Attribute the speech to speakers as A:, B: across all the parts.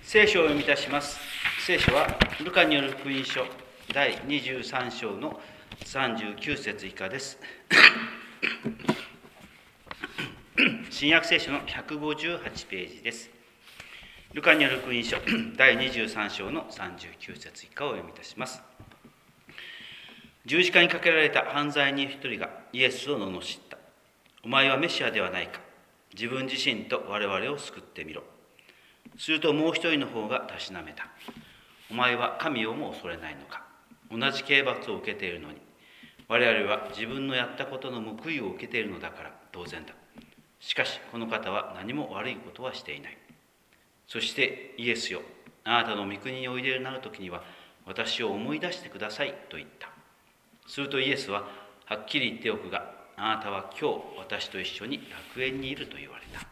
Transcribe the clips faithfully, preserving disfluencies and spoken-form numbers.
A: 聖書を読み出します。聖書はルカによる福音書だいにじゅうさん章のさんじゅうきゅう節以下です。新約聖書のひゃくごじゅうはちページです。ルカによる福音書だいにじゅうさん章のさんじゅうきゅう節以下を読み出します。十字架にかけられた犯罪人一人がイエスを罵った。お前はメシアではないか。自分自身と我々を救ってみろ。するともう一人の方がたしなめた。お前は神をも恐れないのか。同じ刑罰を受けているのに。我々は自分のやったことの報いを受けているのだから当然だ。しかしこの方は何も悪いことはしていない。そしてイエスよ、あなたの御国においでになるときには私を思い出してくださいと言った。するとイエスははっきり言っておくが、あなたは今日私と一緒に楽園にいると言われた。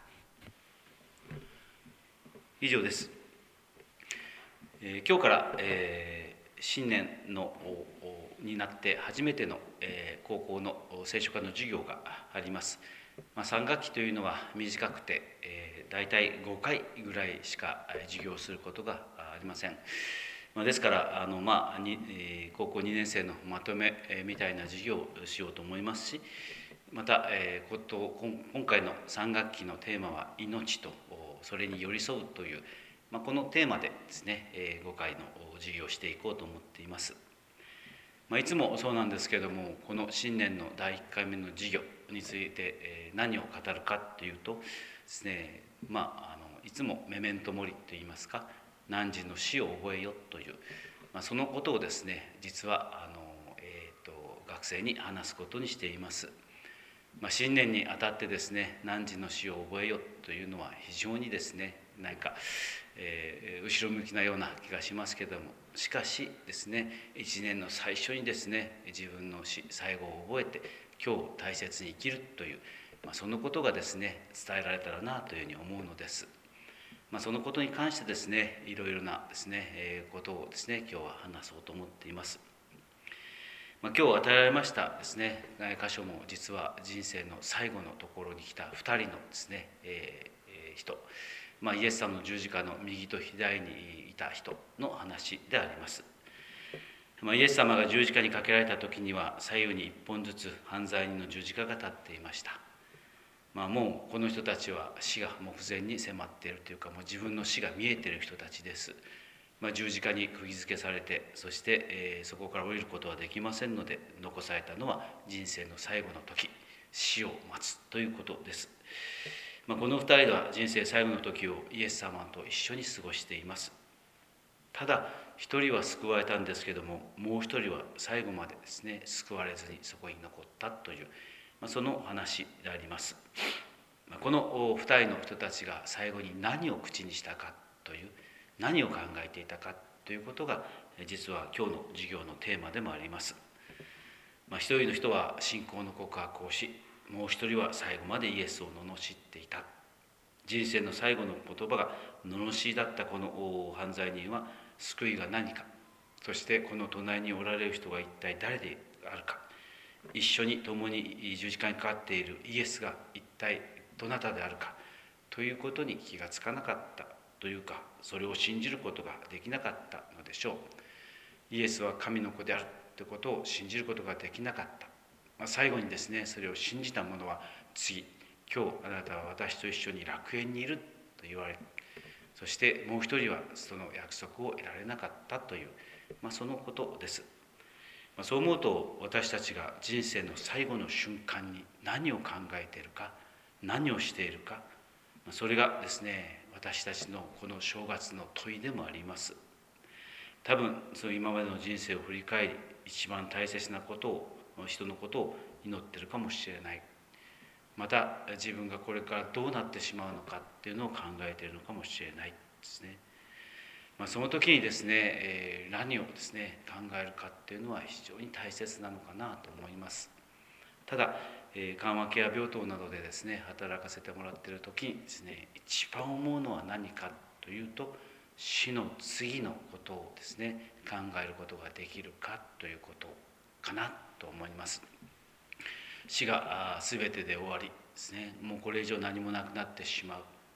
A: 以上です。えー、今日から、えー、新年のになって初めての、えー、高校の聖書科の授業があります。まあ、さん学期というのは短くて、えー、大体ごかいぐらいしか授業することがありません。まあ、ですからあの、まあにえー、高校にねん生のまとめ、えー、みたいな授業をしようと思いますし、また、えー、こと今回のさん学期のテーマは命とそれに寄り添うという、まあ、このテーマでですね、えー、ごかいの授業をしていこうと思っています。まあ、いつもそうなんですけれども、この新年のだいいっかいめの授業について、えー、何を語るかというとですね、まあ、あのいつもメメントモリといいますか、汝の死を覚えよという、まあ、そのことをですね、実はあの、えー、と学生に話すことにしています。まあ、新年にあたってですね、汝の死を覚えよというのは非常にですね、何か、えー、後ろ向きなような気がしますけれども、しかしですね、一年の最初にですね、自分の死、最後を覚えて今日を大切に生きるという、まあ、そのことがですね、伝えられたらなというふうに思うのです。まあ、そのことに関してですね、いろいろなですね、えー、ことをですね、今日は話そうと思っています。まあ、今日与えられましたですね、箇所も実は人生の最後のところに来たふたりのですね、えー、人、まあ、イエス様の十字架の右と左にいた人の話であります。まあ、イエス様が十字架にかけられた時には左右に一本ずつ犯罪人の十字架が立っていました。まあ、もうこの人たちは死が目前に迫っているというか、もう自分の死が見えている人たちです。まあ、十字架に釘付けされて、そして、えー、そこから降りることはできませんので、残されたのは人生の最後の時、死を待つということです。まあ、このふたりは人生最後の時をイエス様と一緒に過ごしています。ただ一人は救われたんですけども、もう一人は最後までですね、救われずにそこに残ったという、まあ、その話であります。まあ、このふたりの人たちが最後に何を口にしたかという、何を考えていたかということが実は今日の授業のテーマでもあります。まあ、一人の人は信仰の告白をし、もう一人は最後までイエスを罵っていた。人生の最後の言葉が罵りだったこの犯罪人は救いが何か、そしてこの隣におられる人が一体誰であるか、一緒に共に十字架にかかっているイエスが一体どなたであるかということに気がつかなかったというか、それを信じることができなかったのでしょう。イエスは神の子であるということを信じることができなかった。まあ、最後にですね、それを信じた者は次、今日あなたは私と一緒に楽園にいると言われる。そしてもう一人はその約束を得られなかったという、まあ、そのことです。まあ、そう思うと、私たちが人生の最後の瞬間に何を考えているか、何をしているか、それがですね、私たちのこの正月の問いでもあります。多分その今までの人生を振り返り、一番大切なことを、人のことを祈っているかもしれない。また自分がこれからどうなってしまうのかっていうのを考えているのかもしれないですね。まあ、その時にですね、えー、何をですね考えるかっていうのは非常に大切なのかなと思います。ただ、えー、緩和ケア病棟などでですね働かせてもらっている時にですね、一番思うのは何かというと、死の次のことをですね考えることができるかということかなと思います。死が全てで終わりですね、もうこれ以上何もなくなってしまう、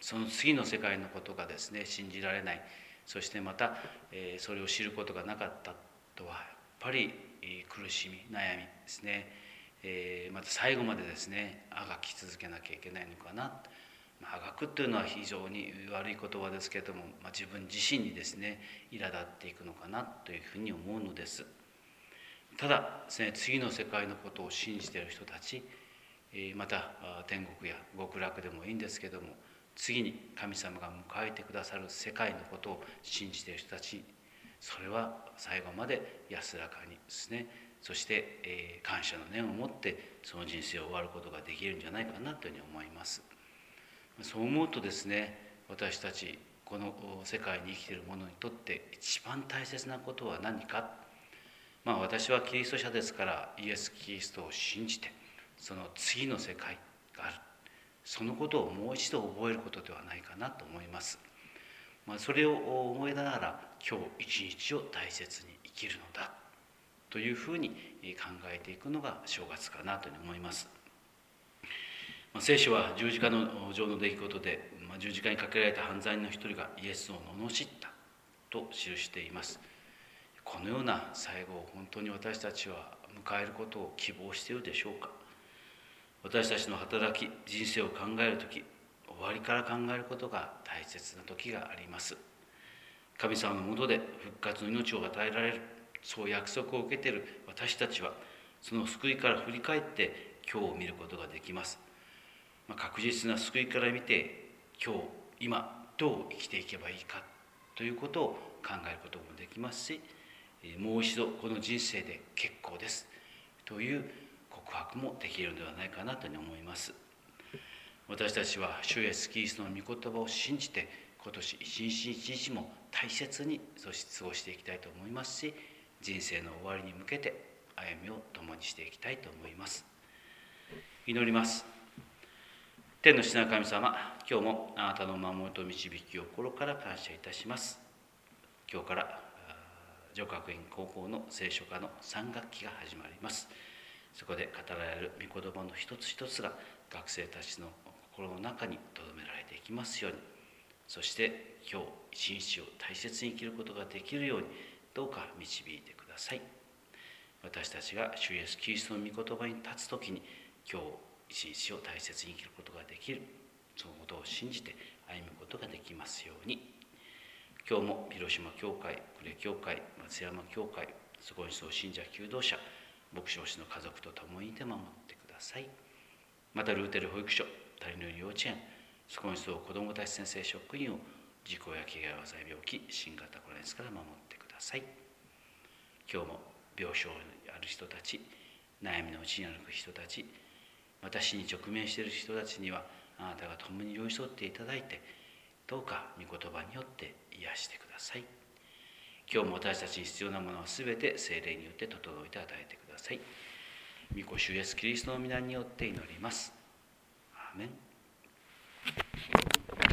A: その次の世界のことがですね信じられない、そしてまた、えー、それを知ることがなかったとはやっぱり、えー、苦しみ悩みですね、えー、また最後までですねあがき続けなきゃいけないのかな。あがくというのは非常に悪い言葉ですけれども、まあ、自分自身にですね苛立っていくのかなというふうに思うのです。ただですね、次の世界のことを信じている人たち、また天国や極楽でもいいんですけども、次に神様が迎えてくださる世界のことを信じている人たち、それは最後まで安らかにですね、そして、えー、感謝の念を持ってその人生を終わることができるんじゃないかなというふうに思います。そう思うとですね、私たちこの世界に生きている者にとって一番大切なことは何か。まあ私はキリスト者ですからイエス・キリストを信じてその次の世界がある、そのことをもう一度覚えることではないかなと思います。まあ、それを思いながら今日一日を大切に生きるのだというふうに考えていくのが正月かなというふうに思います。まあ、聖書は十字架の上の出来事で、まあ、十字架にかけられた犯罪人の一人がイエスを罵ったと記しています。このような最後を本当に私たちは迎えることを希望しているでしょうか。私たちの働き、人生を考えるとき、終わりから考えることが大切な時があります。神様の下で復活の命を与えられる、そう約束を受けている私たちは、その救いから振り返って今日を見ることができます。まあ、確実な救いから見て、今日、今、どう生きていけばいいかということを考えることもできますし、もう一度この人生で結構ですという告白もできるのではないかなと思います。私たちは主イエスキリストの御言葉を信じて今年一日一日も大切にそして過ごしていきたいと思いますし、人生の終わりに向けて歩みを共にしていきたいと思います。祈ります。天の父なる神様、今日もあなたの守りと導きを心から感謝いたします。今日から女学院高校の聖書科のさん学期が始まります。そこで語られる御言葉の一つ一つが学生たちの心の中に留められていきますように、そして今日一日を大切に生きることができるようにどうか導いてください。私たちが主イエスキリストの御言葉に立つときに今日一日を大切に生きることができる、そのことを信じて歩むことができますように。今日も広島教会、呉教会、松山教会、そこにそう信者求道者、牧師の家族と共にいて守ってください。またルーテル保育所、谷の幼稚園、そこにそう子どもたち先生職員を事故や怪我、災病気、新型コロナウイルスから守ってください。今日も病床にある人たち、悩みのうちにある人たち、私に直面している人たちにはあなたが共に寄り添っていただいて、どうか御言葉によって癒してください。今日も私たちに必要なものはすべて聖霊によって整えて与えてください。御子主イエスキリストの皆によって祈ります。アーメン。